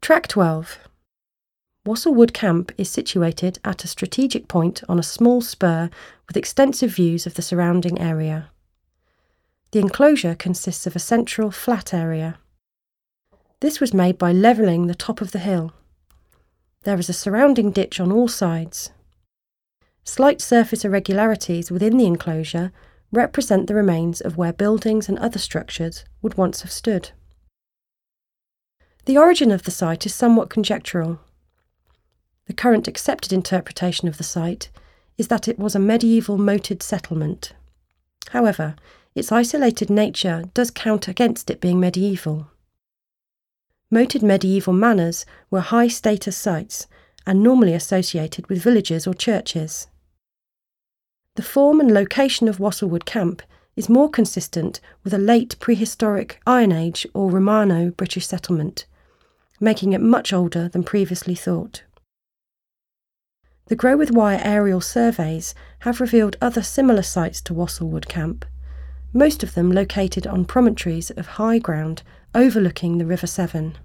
Track 12. Walsall Wood Camp is situated at a strategic point on a small spur with extensive views of the surrounding area. The enclosure consists of a central flat area. This was made by levelling the top of the hill. There is a surrounding ditch on all sides. Slight surface irregularities within the enclosure represent the remains of where buildings and other structures would once have stood. The origin of the site is somewhat conjectural. The current accepted interpretation of the site is that it was a medieval moated settlement. However, its isolated nature does count against it being medieval. Moated medieval manors were high-status sites and normally associated with villages or churches. The form and location of Walsall Wood Camp is more consistent with a late prehistoric Iron Age or Romano-British settlement, making it much older than previously thought. The Grow with Wire aerial surveys have revealed other similar sites to Walsall Wood Camp, most of them located on promontories of high ground overlooking the River Severn.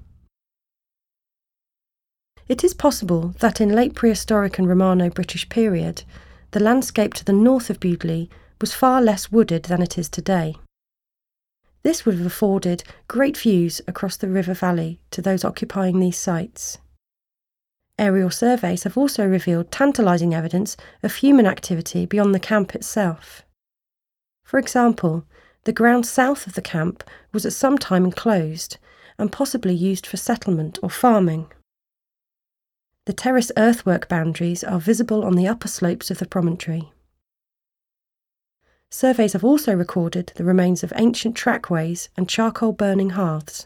It is possible that in late prehistoric and Romano-British period, the landscape to the north of Bewdley was far less wooded than it is today. This would have afforded great views across the river valley to those occupying these sites. Aerial surveys have also revealed tantalising evidence of human activity beyond the camp itself. For example, the ground south of the camp was at some time enclosed and possibly used for settlement or farming. The terrace earthwork boundaries are visible on the upper slopes of the promontory. Surveys have also recorded the remains of ancient trackways and charcoal burning hearths.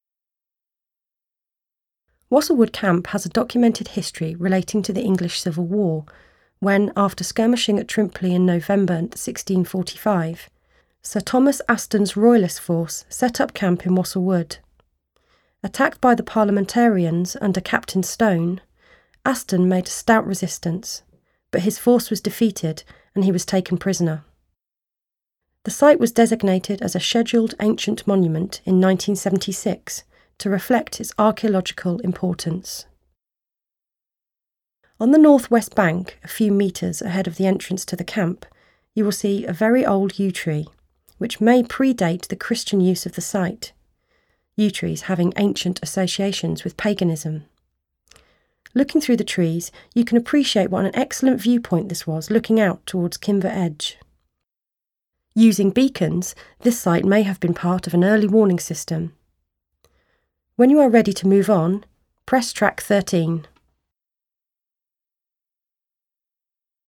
Walsall Wood Camp has a documented history relating to the English Civil War, when, after skirmishing at Trimpley in November 1645, Sir Thomas Aston's Royalist force set up camp in Walsall Wood. Attacked by the Parliamentarians under Captain Stone, Aston made a stout resistance, but his force was defeated and he was taken prisoner. The site was designated as a Scheduled Ancient Monument in 1976 to reflect its archaeological importance. On the northwest bank, a few metres ahead of the entrance to the camp, you will see a very old yew tree, which may predate the Christian use of the site, yew trees having ancient associations with paganism. Looking through the trees, you can appreciate what an excellent viewpoint this was looking out towards Kimber Edge. Using beacons, this site may have been part of an early warning system. When you are ready to move on, press track 13.